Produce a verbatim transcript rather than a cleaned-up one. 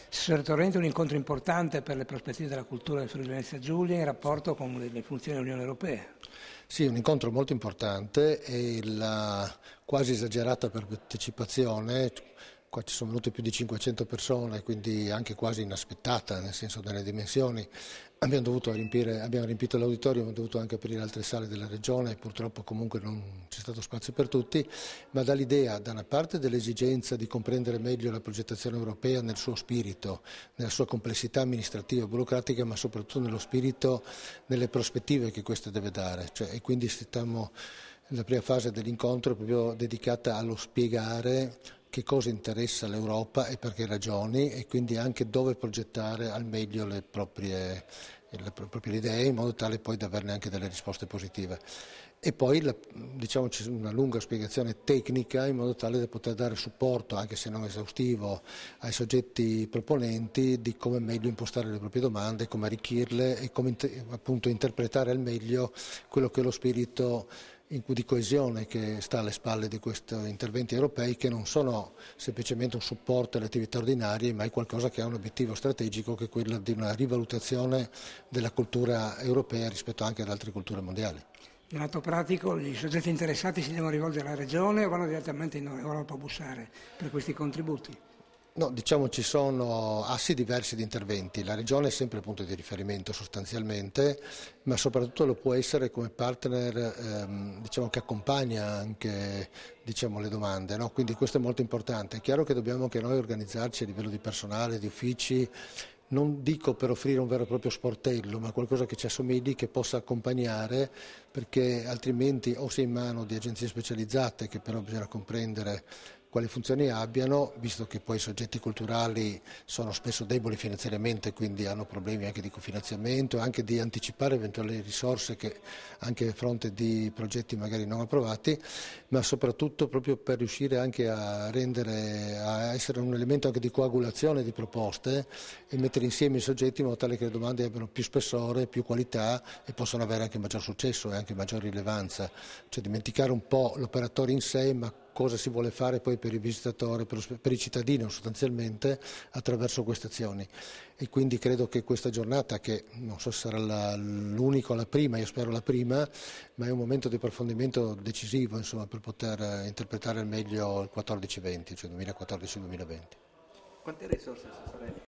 Assessore Torrenti, un incontro importante per le prospettive della cultura del Friuli Venezia Giulia in rapporto con le, le funzioni dell'Unione Europea. Sì, un incontro molto importante e la quasi esagerata partecipazione, qua ci sono venute più di cinquecento persone, quindi anche quasi inaspettata, nel senso delle dimensioni. Abbiamo dovuto riempire, abbiamo riempito l'auditorio, abbiamo dovuto anche aprire altre sale della regione, purtroppo comunque non c'è stato spazio per tutti, ma dà l'idea da una parte dell'esigenza di comprendere meglio la progettazione europea nel suo spirito, nella sua complessità amministrativa e burocratica, ma soprattutto nello spirito, nelle prospettive che questo deve dare. Cioè, e quindi stiamo, la prima fase dell'incontro è proprio dedicata allo spiegare che cosa interessa l'Europa e per che ragioni, e quindi anche dove progettare al meglio le proprie, le proprie idee, in modo tale poi da averne anche delle risposte positive. E poi la, diciamo, c'è una lunga spiegazione tecnica in modo tale da poter dare supporto, anche se non esaustivo, ai soggetti proponenti di come meglio impostare le proprie domande, come arricchirle e come appunto interpretare al meglio quello che è lo spirito di coesione che sta alle spalle di questi interventi europei, che non sono semplicemente un supporto alle attività ordinarie, ma è qualcosa che ha un obiettivo strategico, che è quello di una rivalutazione della cultura europea rispetto anche ad altre culture mondiali. In atto pratico i soggetti interessati si devono rivolgere alla Regione o vanno direttamente in Europa a bussare per questi contributi? No, diciamo ci sono assi diversi di interventi, la Regione è sempre il punto di riferimento sostanzialmente, ma soprattutto lo può essere come partner ehm, diciamo, che accompagna anche diciamo, le domande, no? Quindi questo è molto importante. È chiaro che dobbiamo anche noi organizzarci a livello di personale, di uffici, non dico per offrire un vero e proprio sportello, ma qualcosa che ci assomigli, che possa accompagnare, perché altrimenti o si è in mano di agenzie specializzate che però bisogna comprendere quali funzioni abbiano, visto che poi i soggetti culturali sono spesso deboli finanziariamente, quindi hanno problemi anche di cofinanziamento, anche di anticipare eventuali risorse che anche a fronte di progetti magari non approvati, ma soprattutto proprio per riuscire anche a rendere, a essere un elemento anche di coagulazione di proposte e mettere insieme i soggetti in modo tale che le domande abbiano più spessore, più qualità e possano avere anche maggior successo e anche maggior rilevanza. Cioè dimenticare un po' l'operatore in sé, ma cosa si vuole fare poi per il visitatore, per, lo, per il cittadino sostanzialmente attraverso queste azioni. E quindi credo che questa giornata, che non so se sarà la, l'unica o la prima, io spero la prima, ma è un momento di approfondimento decisivo, insomma, per poter interpretare al meglio il quattordici venti, cioè duemilaquattordici duemilaventi. Quante risorse